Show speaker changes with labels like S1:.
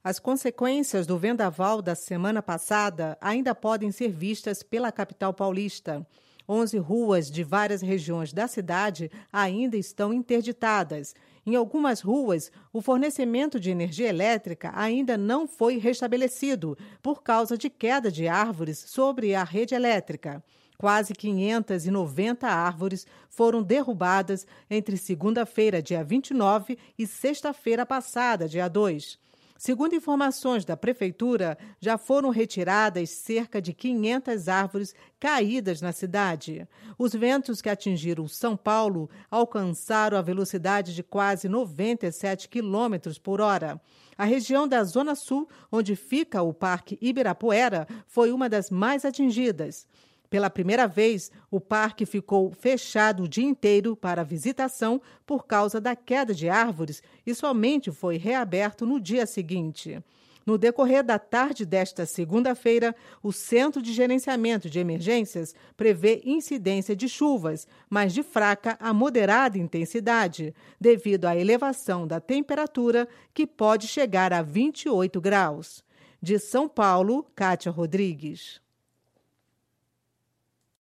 S1: As consequências do vendaval da semana passada ainda podem ser vistas pela capital paulista. 11 ruas de várias regiões da cidade ainda estão interditadas. Em algumas ruas, o fornecimento de energia elétrica ainda não foi restabelecido por causa de queda de árvores sobre a rede elétrica. Quase 590 árvores foram derrubadas entre segunda-feira, dia 29, e sexta-feira passada, dia 2. Segundo informações da Prefeitura, já foram retiradas cerca de 500 árvores caídas na cidade. Os ventos que atingiram São Paulo alcançaram a velocidade de quase 97 quilômetros por hora. A região da Zona Sul, onde fica o Parque Ibirapuera, foi uma das mais atingidas. Pela primeira vez, o parque ficou fechado o dia inteiro para visitação por causa da queda de árvores e somente foi reaberto no dia seguinte. No decorrer da tarde desta segunda-feira, o Centro de Gerenciamento de Emergências prevê incidência de chuvas, mas de fraca a moderada intensidade, devido à elevação da temperatura, que pode chegar a 28 graus. De São Paulo, Kátia Rodrigues.